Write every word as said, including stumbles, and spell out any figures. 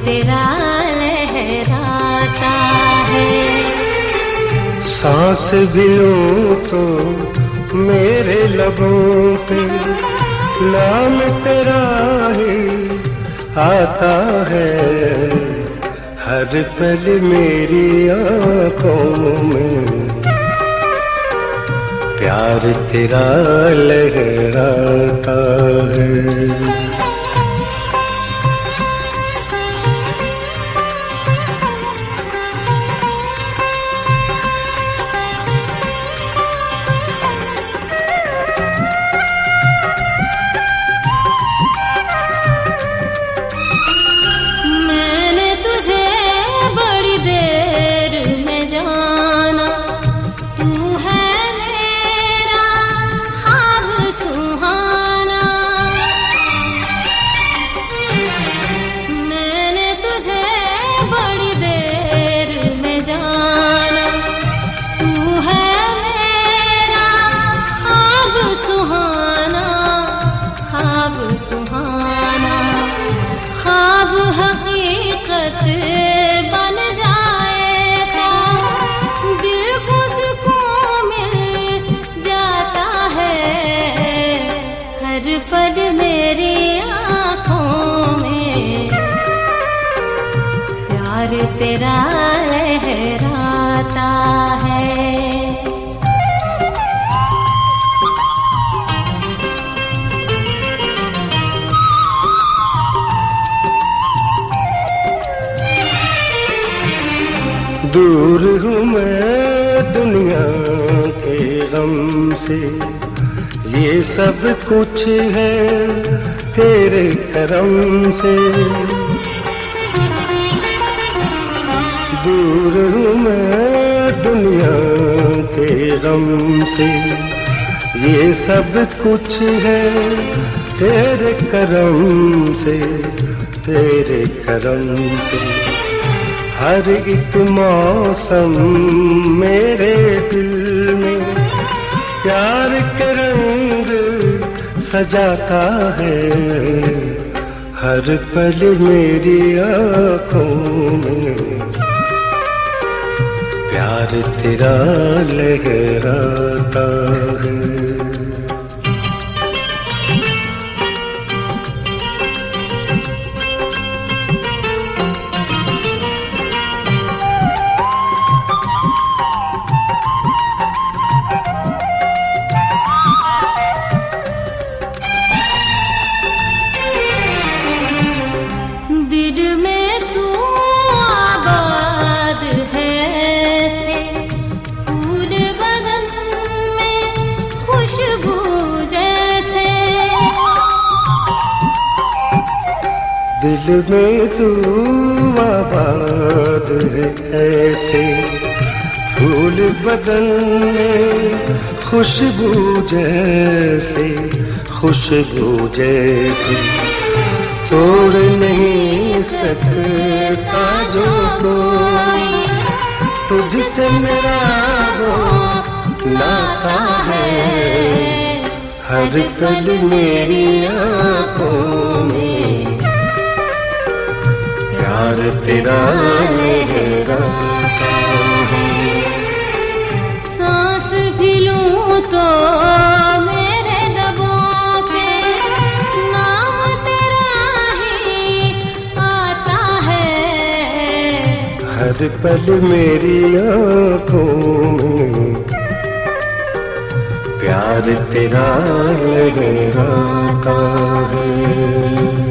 तेरा लहराता है। सांस भी लूं तो मेरे लबों पे नाम तेरा ही आता है। हर पल मेरी आँखों में प्यार तेरा लहराता है। बन जाए तो दिल को सुकून मिल जाता है। हर पल मेरी आँखों में प्यार तेरा लहराता है। दूर हूँ मैं दुनिया के गम से, ये सब कुछ है तेरे करम से। दूर हूँ मैं दुनिया के गम से, ये सब कुछ है तेरे करम से, तेरे करम से। हर एक मौसम मेरे दिल में प्यार के रंग सजाता है। हर पल मेरी आँखों में प्यार तेरा लहराता है। दिल में तू आबाद है ऐसे, फूल बदन में खुशबू जैसे, खुशबू जैसे। तोड़ नहीं सकता जो कोई तुझसे मेरा वो नाता है। हर पल मेरी आँखों में प्यार तेरा लहराता है। सांस भी लूं तो मेरे लबों पे नाम तेरा ही आता है। हर पल मेरी आँखों में प्यार तेरा लहराता है।